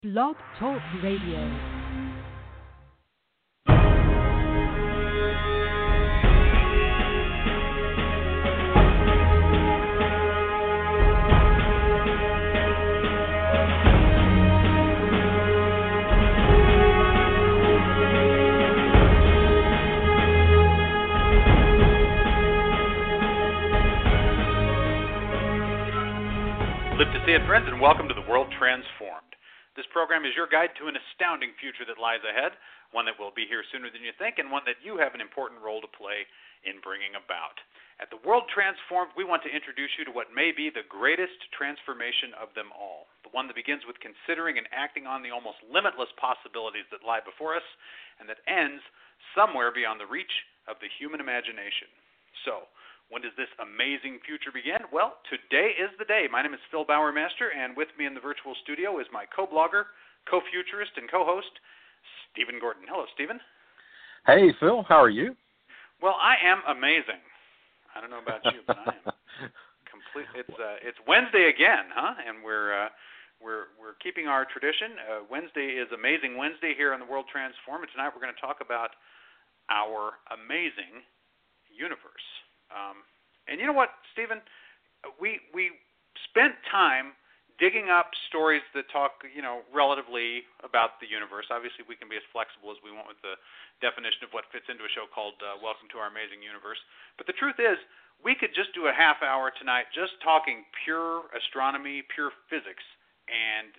Blog Talk Radio. Live to see it, friends, and welcome to The World Transformed. This program is your guide to an astounding future that lies ahead, one that will be here sooner than you think, and one that you have an important role to play in bringing about. At The World Transformed, we want to introduce you to what may be the greatest transformation of them all, the one that begins with considering and acting on the almost limitless possibilities that lie before us, and that ends somewhere beyond the reach of the human imagination. So, when does this amazing future begin? Well, today is the day. My name is Phil Bowermaster, and with me in the virtual studio is my co-blogger, co-futurist, and co-host, Stephen Gordon. Hello, Stephen. Hey, Phil. How are you? Well, I am amazing. I don't know about you, but I am complete. It's Wednesday again, huh? And we're keeping our tradition. Wednesday is Amazing Wednesday here on the World Transform, and tonight we're going to talk about our amazing universe. And you know what, Stephen? We spent time digging up stories that talk, relatively about the universe. Obviously, we can be as flexible as we want with the definition of what fits into a show called Welcome to Our Amazing Universe. But the truth is, we could just do a half hour tonight just talking pure astronomy, pure physics, and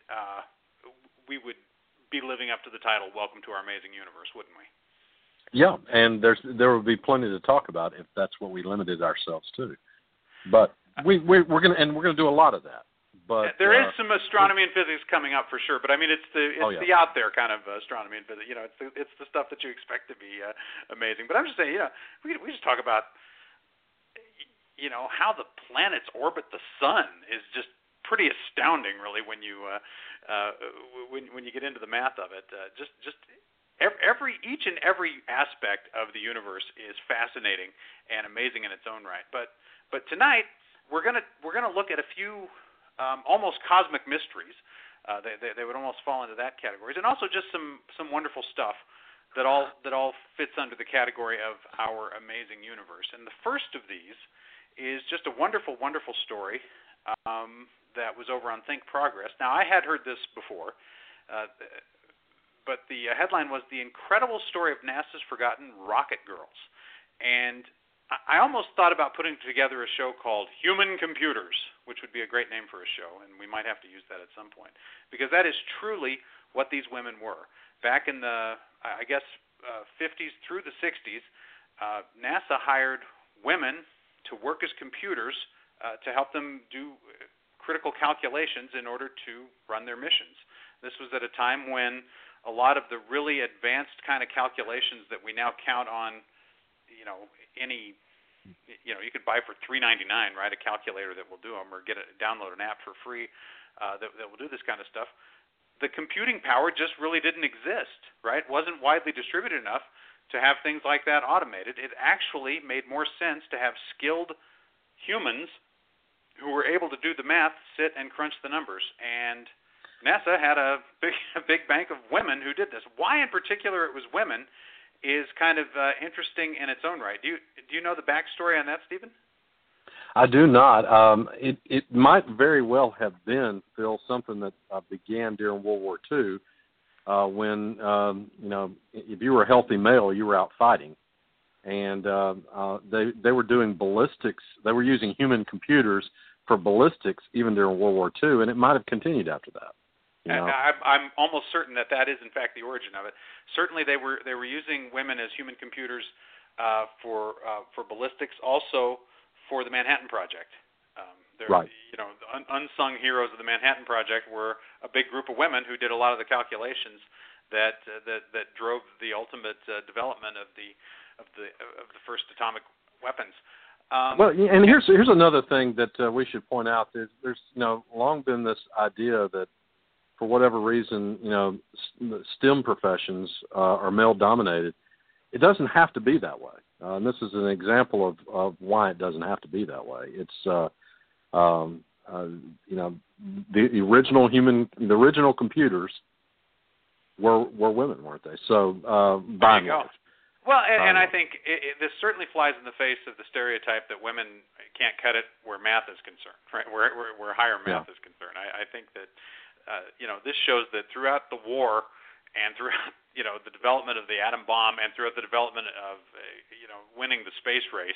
we would be living up to the title, Welcome to Our Amazing Universe, wouldn't we? Yeah, and there will be plenty to talk about if that's what we limited ourselves to. But we're gonna do a lot of that. But there is some astronomy and physics coming up for sure. But I mean, it's the out there kind of astronomy and physics. It's the stuff that you expect to be amazing. But I'm just saying, we just talk about how the planets orbit the sun is just pretty astounding, really, when you when you get into the math of it. Each and every aspect of the universe is fascinating and amazing in its own right. But tonight we're gonna look at a few almost cosmic mysteries. They would almost fall into that category, and also just some wonderful stuff that all fits under the category of our amazing universe. And the first of these is just a wonderful, wonderful story that was over on Think Progress. Now, I had heard this before. But the headline was The Incredible Story of NASA's Forgotten Rocket Girls. And I almost thought about putting together a show called Human Computers, which would be a great name for a show, and we might have to use that at some point. Because that is truly what these women were. Back in the, 50s through the 60s, NASA hired women to work as computers to help them do critical calculations in order to run their missions. This was at a time when a lot of the really advanced kind of calculations that we now count on, you could buy for $3.99, right? A calculator that will do them, or download an app for free that will do this kind of stuff. The computing power just really didn't exist, right? It wasn't widely distributed enough to have things like that automated. It actually made more sense to have skilled humans who were able to do the math, sit and crunch the numbers. And NASA had a big bank of women who did this. Why in particular it was women is kind of interesting in its own right. Do you know the backstory on that, Stephen? I do not. It might very well have been, Phil, something that began during World War II when, if you were a healthy male, you were out fighting. And they were doing ballistics. They were using human computers for ballistics even during World War II, and it might have continued after that. I'm almost certain that is in fact the origin of it. Certainly, they were using women as human computers for ballistics, also for the Manhattan Project. Right. The unsung heroes of the Manhattan Project were a big group of women who did a lot of the calculations that drove the ultimate development of the first atomic weapons. And here's another thing that we should point out. There's long been this idea that, for whatever reason, STEM professions are male-dominated. It doesn't have to be that way. And this is an example of why it doesn't have to be that way. It's, the original computers were women, weren't they? So there you go. large. Well, and I think this certainly flies in the face of the stereotype that women can't cut it where math is concerned, right? Where higher math is concerned. I think that this shows that throughout the war and throughout the development of the atom bomb and throughout the development of winning the space race,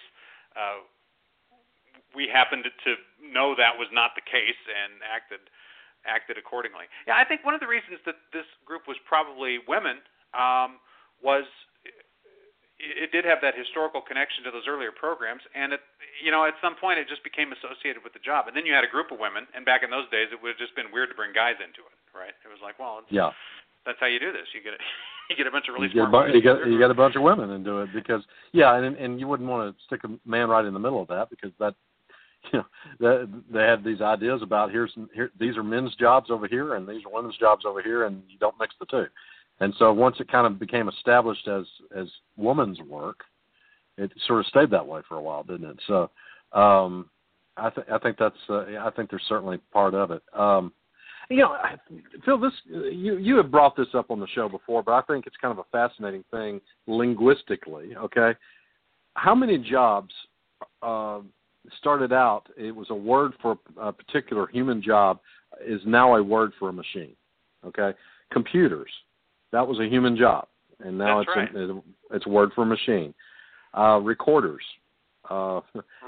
we happened to know that was not the case and acted accordingly. Yeah, I think one of the reasons that this group was probably women was it did have that historical connection to those earlier programs, and at some point it just became associated with the job. And then you had a group of women, and back in those days it would have just been weird to bring guys into it, right? It was like, well, that's how you do this. You get a bunch of really smart women. You get a bunch of women into it because and you wouldn't want to stick a man right in the middle of that because that. They have these ideas about these are men's jobs over here and these are women's jobs over here, and you don't mix the two. And so once it kind of became established as women's work, it sort of stayed that way for a while, didn't it? So I think that's I think there's certainly part of it. Phil, you have brought this up on the show before, but I think it's kind of a fascinating thing linguistically. Okay, how many jobs started out? It was a word for a particular human job, is now a word for a machine. Okay, computers. That was a human job, and now it's a word for a machine. Recorders, right.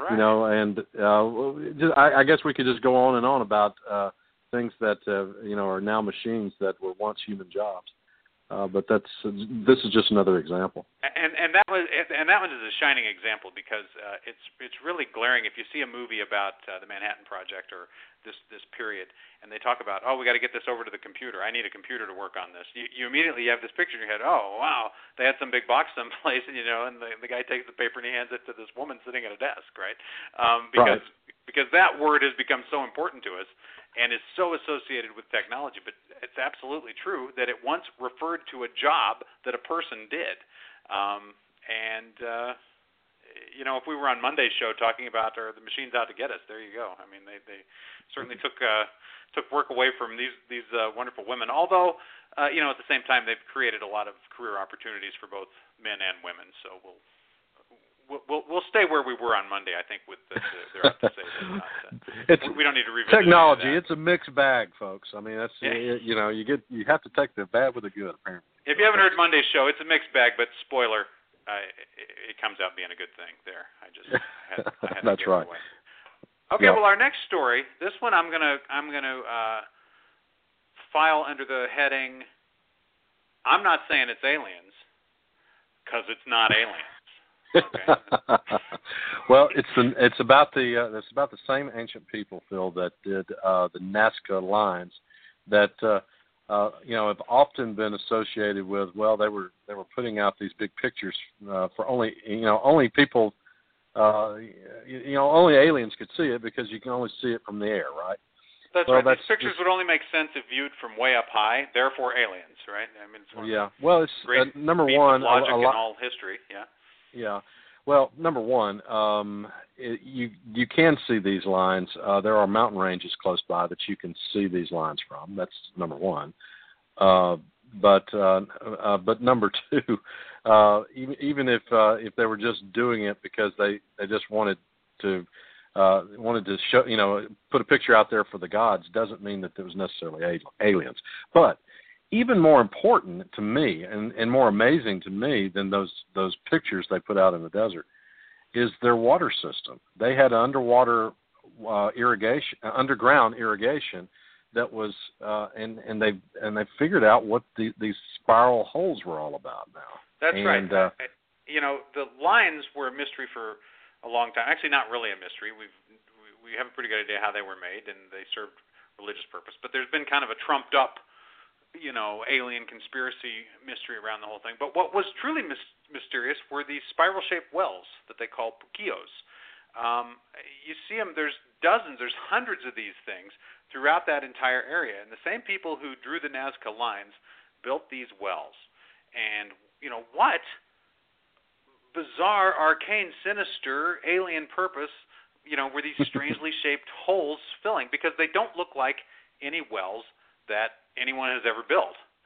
I guess we could just go on and on about things that are now machines that were once human jobs. But this is just another example. And that one is a shining example because it's really glaring. If you see a movie about the Manhattan Project or this period, and they talk about, we got to get this over to the computer. I need a computer to work on this. You immediately have this picture in your head. Oh wow, they had some big box someplace, and the guy takes the paper and he hands it to this woman sitting at a desk, right? Because that word has become so important to us and is so associated with technology. But it's absolutely true that it once referred to a job that a person did. If we were on Monday's show talking about are the machines out to get us, there you go. I mean, they certainly took work away from these wonderful women. Although, at the same time, they've created a lot of career opportunities for both men and women. So we'll stay where we were on Monday, I think, with their up to say. We don't need to revisit technology. It's a mixed bag, folks. I mean, that's you have to take the bad with the good, apparently. If you haven't heard Monday's show, it's a mixed bag, but spoiler, it comes out being a good thing. There, I had that's to right. Away. Okay, well, our next story. This one, I'm gonna file under the heading. I'm not saying it's aliens, because it's not aliens. Okay. Well, it's about the same ancient people, Phil, that did the Nazca lines that have often been associated with. Well, they were putting out these big pictures for only people. Only aliens could see it because you can only see it from the air, right? That's right. These pictures would only make sense if viewed from way up high. Therefore, aliens, right? I mean, it's one of the well, it's great number one. Logic in all history. Yeah. Yeah. Well, number one, you can see these lines. There are mountain ranges close by that you can see these lines from. That's number one. But number two, even if they were just doing it because they just wanted to show, put a picture out there for the gods, doesn't mean that there was necessarily aliens. But even more important to me and more amazing to me than those pictures they put out in the desert is their water system. They had underwater underground irrigation that was and they figured out what these spiral holes were all about now. That's right. The lines were a mystery for a long time. Actually, not really a mystery. We have a pretty good idea how they were made, and they served religious purpose. But there's been kind of a trumped up, alien conspiracy mystery around the whole thing. But what was truly mysterious were these spiral-shaped wells that they call puquios. You see them, there's dozens, there's hundreds of these things throughout that entire area. And the same people who drew the Nazca lines built these wells. And, what bizarre, arcane, sinister, alien purpose, were these strangely shaped holes filling? Because they don't look like any wells that anyone has ever built. And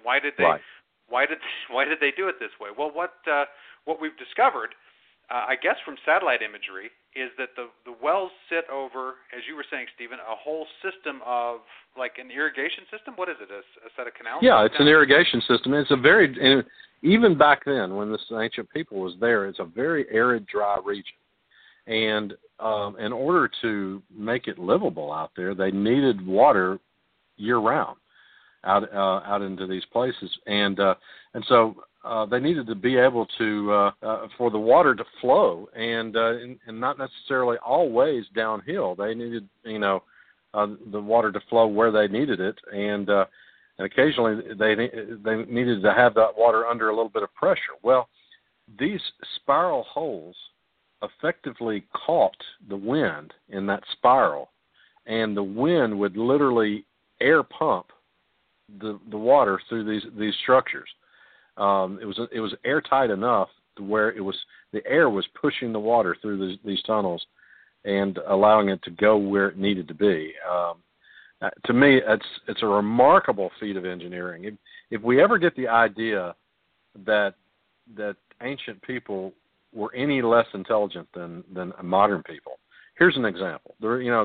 why did they why did they do it this way? Well, what we've discovered, I guess from satellite imagery, is that the wells sit over, as you were saying, Stephen, a whole system of, like an irrigation system. What is it? A set of canals? Yeah, it's an irrigation system. It's a very, even back then when this ancient people was there, it's a very arid, dry region. And in order to make it livable out there, they needed water year-round out into these places. And so they needed to be able to for the water to flow, and not necessarily always downhill. They needed, the water to flow where they needed it, and occasionally they needed to have that water under a little bit of pressure. Well, these spiral holes effectively caught the wind in that spiral, and the wind would literally air pump the water through these structures. It was airtight enough to where the air was pushing the water through these tunnels and allowing it to go where it needed to be. To me, it's a remarkable feat of engineering. If we ever get the idea that ancient people were any less intelligent than modern people, here's an example.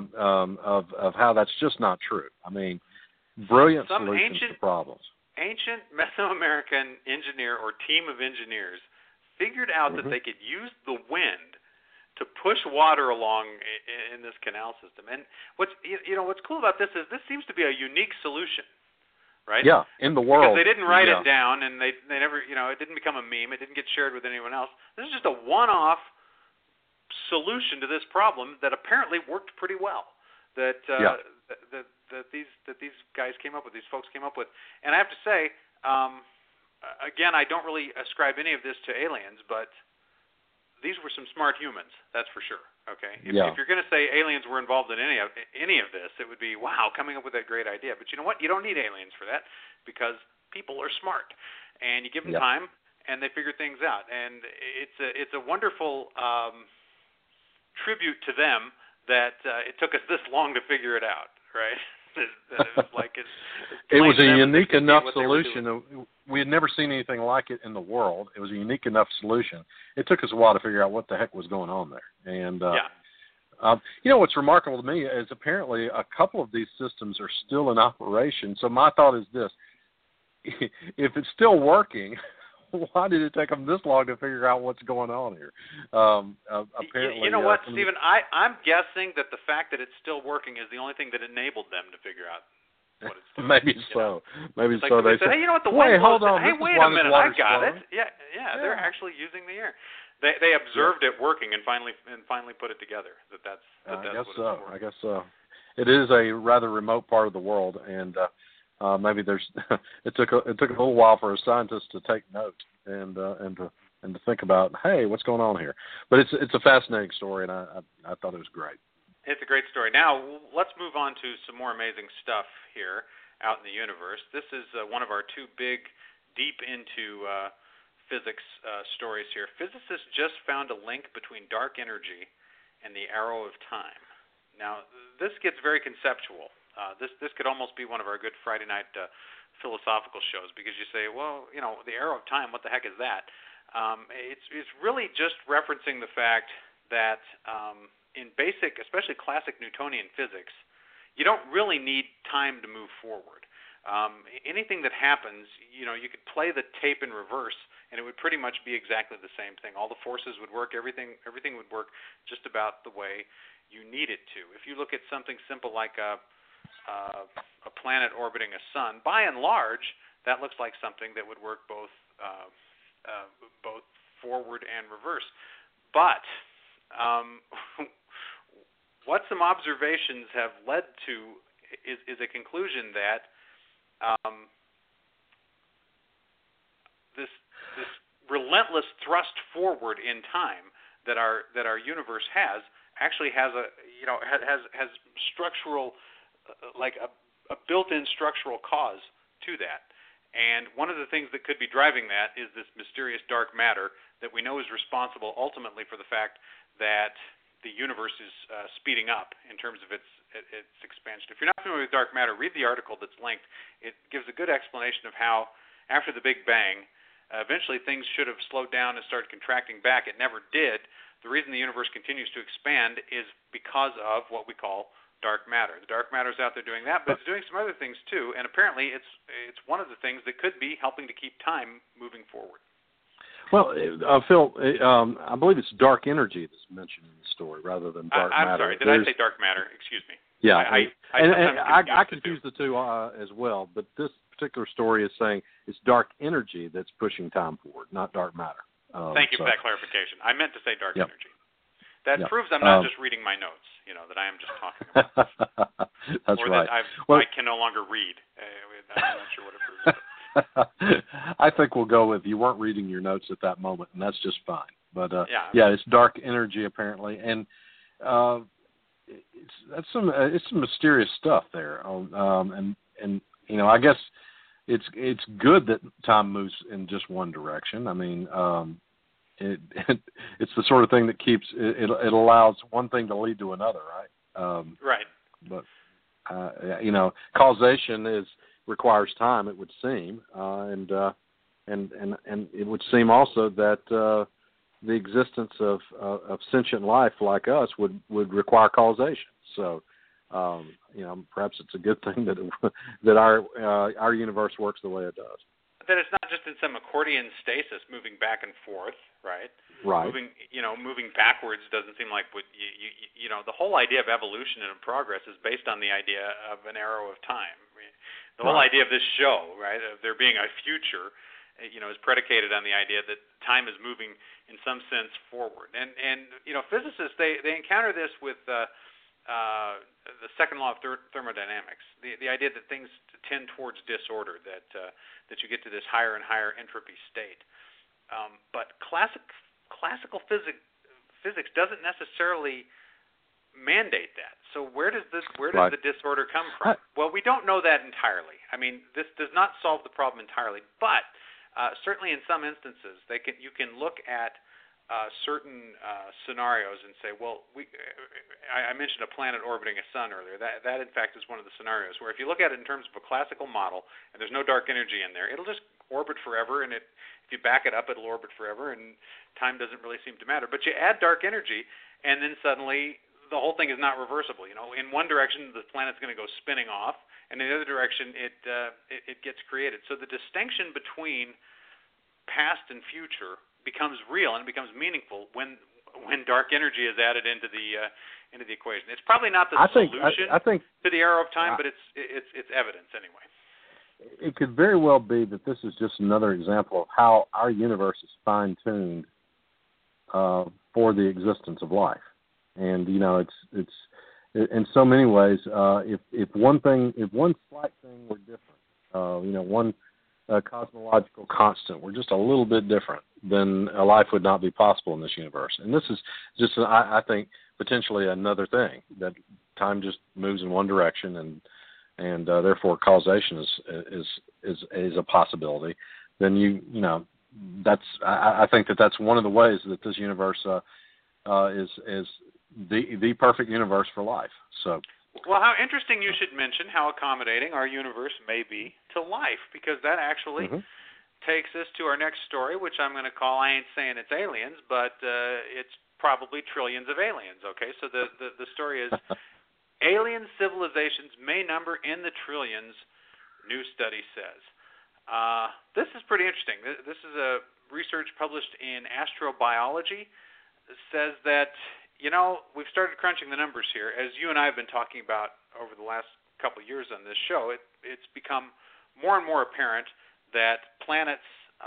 Of how that's just not true. I mean, brilliant solutions to problems. Ancient Mesoamerican engineer or team of engineers figured out that they could use the wind to push water along in this canal system. And what's cool about this is this seems to be a unique solution, right? Yeah, in the world. Because they didn't write it down, and they never, it didn't become a meme. It didn't get shared with anyone else. This is just a one-off solution to this problem that apparently worked pretty well. That these guys came up with, these folks came up with. And I have to say, again, I don't really ascribe any of this to aliens, but these were some smart humans, that's for sure. Okay, if you're going to say aliens were involved in any of this, it would be, wow, coming up with that great idea. But you know what? You don't need aliens for that, because people are smart, and you give them time, and they figure things out. And it's a wonderful tribute to them that it took us this long to figure it out, right? It was a unique enough solution. We had never seen anything like it in the world. It was a unique enough solution. It took us a while to figure out what the heck was going on there. And what's remarkable to me is apparently a couple of these systems are still in operation. So my thought is this: if it's still working, why did it take them this long to figure out what's going on here? Apparently, you know what, Stephen? I'm guessing that the fact that it's still working is the only thing that enabled them to figure out what it's doing. Maybe so. Maybe like so. They said, hey, you know what? The wind blows. Hey, wait a minute, I got it. Yeah. They're actually using the air. They observed it working and finally put it together. That's what it's for. I guess so. It is a rather remote part of the world, and maybe it took a little while for a scientist to take note and to think about, hey, what's going on here? But it's a fascinating story, and I thought it was great. It's a great story. Now let's move on to some more amazing stuff here out in the universe. This is one of our two big, deep into physics stories here. Physicists just found a link between dark energy and the arrow of time. Now this gets very conceptual. This could almost be one of our good Friday night philosophical shows, because you say, well, the arrow of time, what the heck is that? It's really just referencing the fact that in basic, especially classic Newtonian physics, you don't really need time to move forward. Anything that happens, you could play the tape in reverse, and it would pretty much be exactly the same thing. All the forces would work. Everything would work just about the way you need it to. If you look at something simple like a planet orbiting a sun, by and large, that looks like something that would work both forward and reverse. But what some observations have led to is a conclusion that this relentless thrust forward in time that our universe has actually has has structural, like a built-in structural cause to that. And one of the things that could be driving that is this mysterious dark matter that we know is responsible ultimately for the fact that the universe is speeding up in terms of its expansion. If you're not familiar with dark matter, read the article that's linked. It gives a good explanation of how after the Big Bang, eventually things should have slowed down and started contracting back. It never did. The reason the universe continues to expand is because of what we call dark matter. The dark matter is out there doing that, but it's doing some other things too, and apparently it's one of the things that could be helping to keep time moving forward. Well, Phil, I believe it's dark energy that's mentioned in the story rather than dark matter. I'm sorry, did I say dark matter? Excuse me. Yeah, I confuse the two as well, but this particular story is saying it's dark energy that's pushing time forward, not dark matter. Thank you for that clarification. I meant to say dark energy. That proves I'm not just reading my notes, that I am just talking about. That's or right. That I can no longer read. I'm not sure what it proves. I think we'll go with you weren't reading your notes at that moment, and that's just fine. But it's dark energy apparently, and it's some mysterious stuff there. And I guess it's good that time moves in just one direction. I mean, it's the sort of thing that keeps it allows one thing to lead to another, right? Right. But causation requires time, it would seem, and it would seem also that the existence of sentient life like us would require causation. So, perhaps it's a good thing that our universe works the way it does. That it's not just in some accordion stasis, moving back and forth, right? Right. Moving backwards doesn't seem like what the whole idea of evolution and progress is based on the idea of an arrow of time. The whole idea of this show, right, of there being a future, is predicated on the idea that time is moving in some sense forward. And physicists they encounter this with the second law of thermodynamics, the idea that things tend towards disorder, that you get to this higher and higher entropy state. But classical physics doesn't necessarily mandate that. So where does the disorder come from? Well, we don't know that entirely. I mean, this does not solve the problem entirely, but certainly in some instances you can look at certain scenarios and say, well, I mentioned a planet orbiting a sun earlier. That in fact is one of the scenarios where if you look at it in terms of a classical model and there's no dark energy in there, it'll just orbit forever, and if you back it up, it'll orbit forever, and time doesn't really seem to matter. But you add dark energy, and then suddenly the whole thing is not reversible. In one direction the planet's going to go spinning off, and in the other direction it gets created. So the distinction between past and future becomes real and it becomes meaningful when dark energy is added into the equation. It's probably not the solution to the arrow of time, but it's evidence anyway. It could very well be that this is just another example of how our universe is fine-tuned for the existence of life, and it's in so many ways. If one slight thing were different, one cosmological constant were just a little bit different, then a life would not be possible in this universe. And this is just, I think, potentially another thing, that time just moves in one direction, and therefore causation is a possibility. Then I think that's one of the ways that this universe is the perfect universe for life. So. Well, how interesting you should mention how accommodating our universe may be to life, because that actually takes us to our next story, which I'm going to call, I ain't saying it's aliens, but it's probably trillions of aliens, okay? So the story is alien civilizations may number in the trillions, new study says. This is pretty interesting. This is a research published in Astrobiology. It says that we've started crunching the numbers here. As you and I have been talking about over the last couple of years on this show, it's become more and more apparent that planets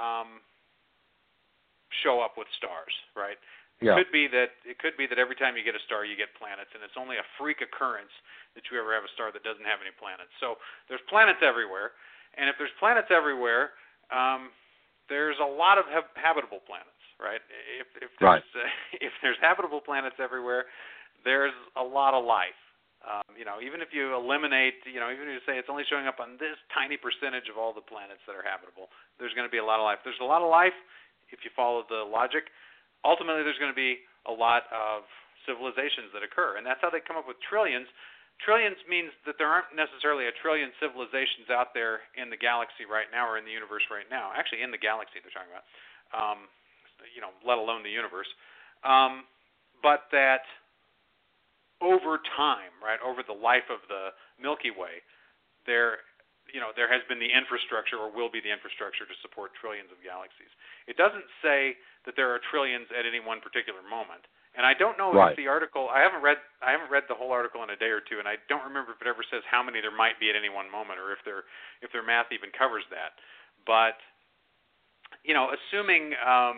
show up with stars, right? It could be that every time you get a star, you get planets, and it's only a freak occurrence that you ever have a star that doesn't have any planets. So there's planets everywhere, and if there's planets everywhere, there's a lot of habitable planets. Right. If there's habitable planets everywhere, there's a lot of life. Even if you eliminate, even if you say it's only showing up on this tiny percentage of all the planets that are habitable, there's going to be a lot of life. There's a lot of life if you follow the logic. Ultimately, there's going to be a lot of civilizations that occur, and that's how they come up with trillions. trillions means that there aren't necessarily a trillion civilizations out there in the galaxy right now or in the universe right now. Actually, in the galaxy they're talking about, let alone the universe. But that over time, right, over the life of the Milky Way, there has been the infrastructure or will be the infrastructure to support trillions of galaxies. It doesn't say that there are trillions at any one particular moment. And I don't know if the article, I haven't read the whole article in a day or two, and I don't remember if it ever says how many there might be at any one moment, or if their math even covers that. But assuming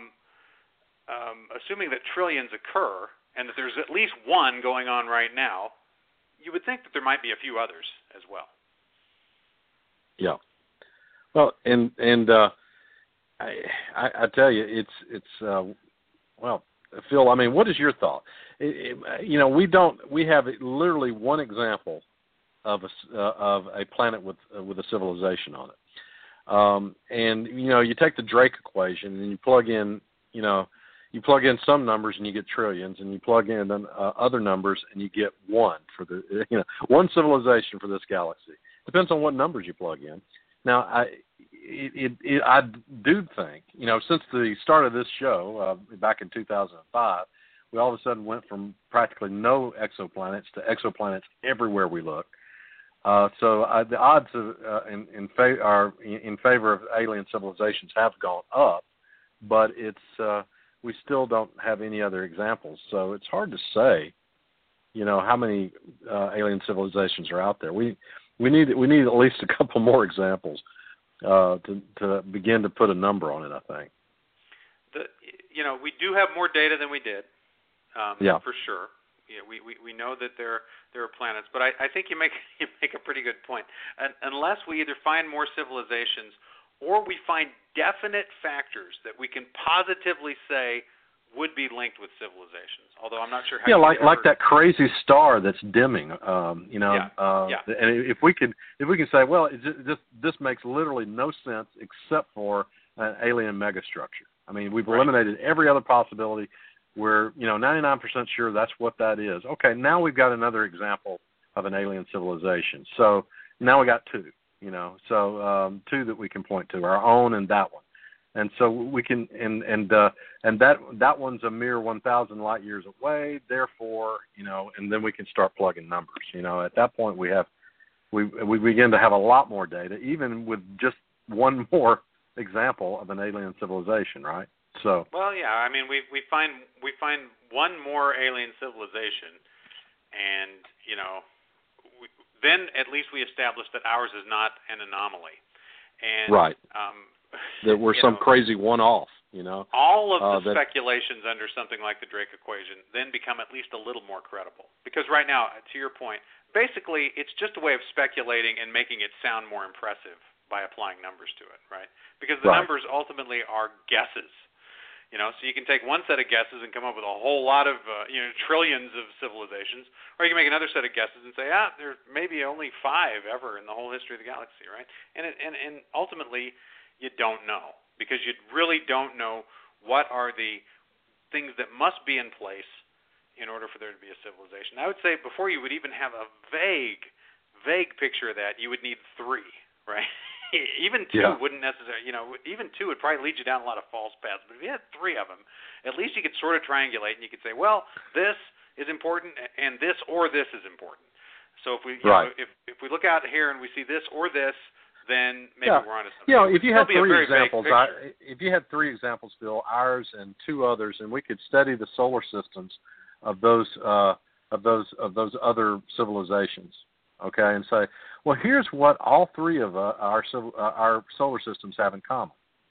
that trillions occur and that there's at least one going on right now, you would think that there might be a few others as well. Yeah. Well, and I tell you, it's Phil, I mean, what is your thought? We have literally one example of a planet with a civilization on it. And you take the Drake equation and you plug in some numbers and you get trillions, and you plug in other numbers and you get one for one civilization for this galaxy. Depends on what numbers you plug in. Now, I do think, since the start of this show back in 2005, we all of a sudden went from practically no exoplanets to exoplanets everywhere we look. So the odds in favor of alien civilizations have gone up, but we still don't have any other examples. So it's hard to say, how many alien civilizations are out there. We need at least a couple more examples to begin to put a number on it, I think. We do have more data than we did, for sure. We know that there are planets, but I think you make a pretty good point. Unless we either find more civilizations or we find definite factors that we can positively say would be linked with civilizations. Although I'm not sure how. Yeah, like that crazy star that's dimming. And if we can say, well, this makes literally no sense except for an alien megastructure. I mean, we've eliminated every other possibility. We're 99% sure that's what that is. Okay, now we've got another example of an alien civilization. So now we got two. Two that we can point to, our own and that one. And so we can, and that one's a mere 1,000 light years away. Therefore, and then we can start plugging numbers. At that point we begin to have a lot more data, even with just one more example of an alien civilization, right? So. Well, yeah. I mean, we find one more alien civilization, and then at least we establish that ours is not an anomaly. And, right. That we're some crazy one-off, All of the speculations under something like the Drake equation then become at least a little more credible. Because right now, to your point, basically it's just a way of speculating and making it sound more impressive by applying numbers to it, right? Because the numbers ultimately are guesses. So you can take one set of guesses and come up with a whole lot of, trillions of civilizations, or you can make another set of guesses and say, there may be only 5 ever in the whole history of the galaxy, right? And ultimately, you don't know, because you really don't know what are the things that must be in place in order for there to be a civilization. I would say before you would even have a vague picture of that, you would need 3, right? Even 2 wouldn't necessarily, even 2 would probably lead you down a lot of false paths. But if you had 3 of them, at least you could sort of triangulate, and you could say, well, this is important, and this or this is important. So if we if we look out here and we see this or this, then maybe we're on to something. If you had 3 examples, if you had 3 examples, Phil, ours and 2 others, and we could study the solar systems of those other civilizations, okay, and say, well, here's what all 3 of our solar systems have in common.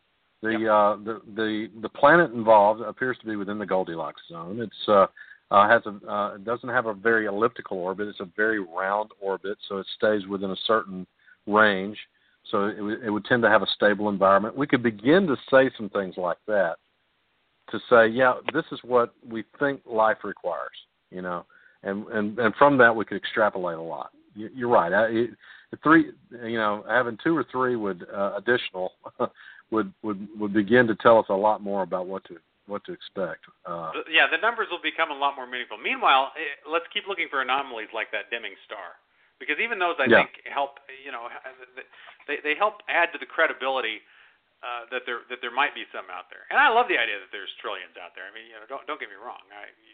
The planet involved appears to be within the Goldilocks zone. It's it doesn't have a very elliptical orbit. It's a very round orbit, so it stays within a certain range. So it would tend to have a stable environment. We could begin to say some things like that to say, this is what we think life requires, and from that we could extrapolate a lot. You're right. Having 2 or 3 additional would begin to tell us a lot more about what what to expect. The numbers will become a lot more meaningful. Meanwhile, let's keep looking for anomalies like that dimming star, because even those I think help. They help add to the credibility that there might be some out there. And I love the idea that there's trillions out there. I mean, don't get me wrong.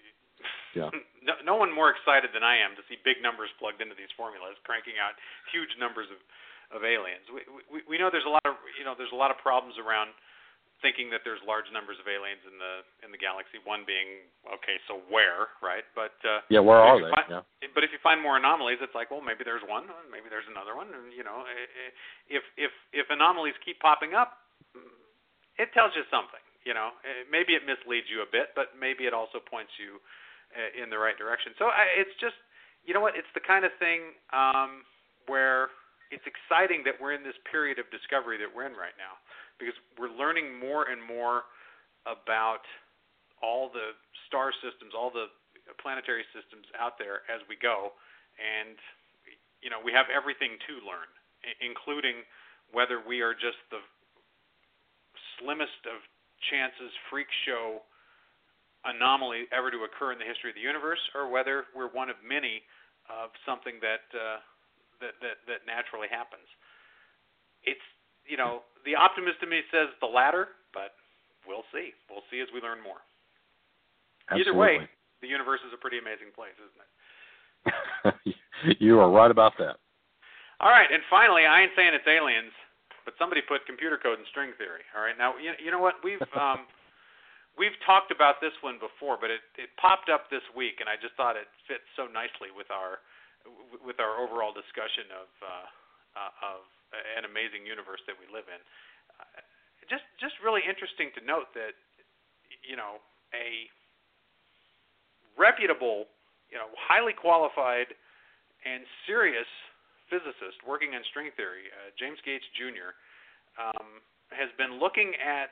No one more excited than I am to see big numbers plugged into these formulas, cranking out huge numbers of aliens. We know there's a lot of problems around thinking that there's large numbers of aliens in the galaxy. One being, okay, so where, right? But where are they? But if you find more anomalies, it's like, well, maybe there's one, maybe there's another one, and if anomalies keep popping up, it tells you something. Maybe it misleads you a bit, but maybe it also points you in the right direction. So it's just, it's the kind of thing where it's exciting that we're in this period of discovery that we're in right now, because we're learning more and more about all the star systems, all the planetary systems out there as we go, and we have everything to learn, including whether we are just the slimmest of chances freak show anomaly ever to occur in the history of the universe, or whether we're one of many of something that naturally happens. It's the optimist in me says the latter, but we'll see. We'll see as we learn more. Absolutely. Either way, the universe is a pretty amazing place, isn't it? You are right about that. All right, and finally, I ain't saying it's aliens, but somebody put computer code in string theory. All right, now you know what we've talked about this one before, but it popped up this week, and I just thought it fits so nicely with our overall discussion of an amazing universe that we live in. Just really interesting to note that a reputable, highly qualified and serious physicist working on string theory, James Gates Jr., has been looking at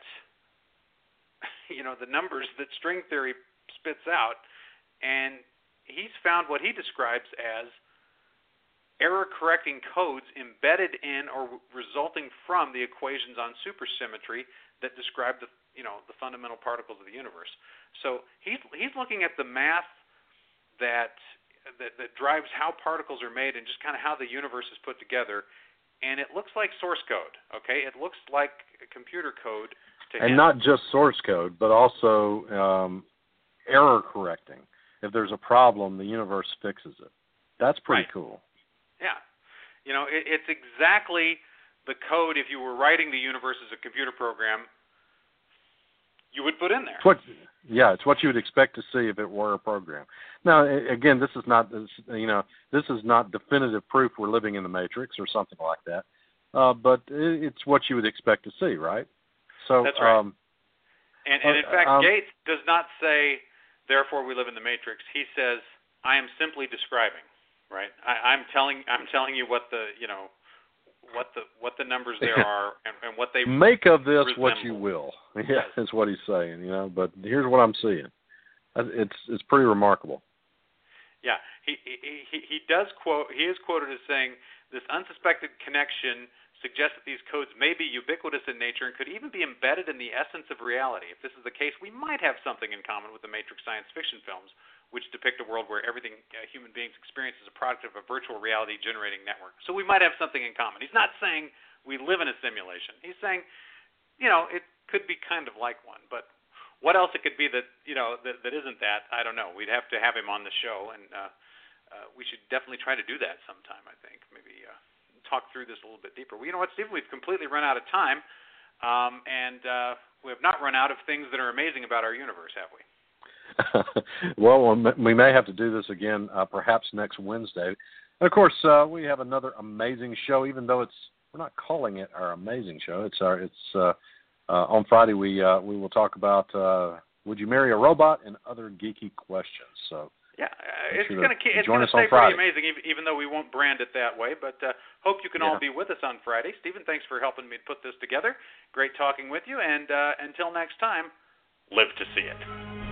the numbers that string theory spits out, and he's found what he describes as error-correcting codes embedded in or resulting from the equations on supersymmetry that describe the fundamental particles of the universe. So he's looking at the math that drives how particles are made and just kind of how the universe is put together, and it looks like source code. Okay, it looks like computer code to him. And not just source code, but also error correcting. If there's a problem, the universe fixes it. That's pretty cool. Yeah. It's exactly the code, if you were writing the universe as a computer program, you would put in there. It's what you would expect to see if it were a program. Now, again, this is not definitive proof we're living in the Matrix or something like that, but it's what you would expect to see, right? So that's right. And in fact, Gates does not say, therefore we live in the Matrix. He says, I am simply describing. Right, I'm telling you what the numbers there are and what they make of this resemble. What you will. Yeah, that's what he's saying. But here's what I'm seeing. It's pretty remarkable. Yeah, he does quote. He is quoted as saying, "This unsuspected connection suggests that these codes may be ubiquitous in nature and could even be embedded in the essence of reality. If this is the case, we might have something in common with the Matrix science fiction films, which depict a world where everything human beings experience is a product of a virtual reality generating network. So we might have something in common." He's not saying we live in a simulation. He's saying, it could be kind of like one. But what else it could be that isn't that, I don't know. We'd have to have him on the show, and we should definitely try to do that sometime, I think. Maybe talk through this a little bit deeper. Well, you know what, Stephen? We've completely run out of time, and we have not run out of things that are amazing about our universe, have we? Well, we may have to do this again, perhaps next Wednesday. And of course, we have another amazing show, even though we're not calling it our amazing show. It's on Friday. We will talk about would you marry a robot and other geeky questions. So yeah, it's going to stay pretty amazing, even though we won't brand it that way. But hope you can all be with us on Friday. Stephen, thanks for helping me put this together. Great talking with you, and until next time, live to see it.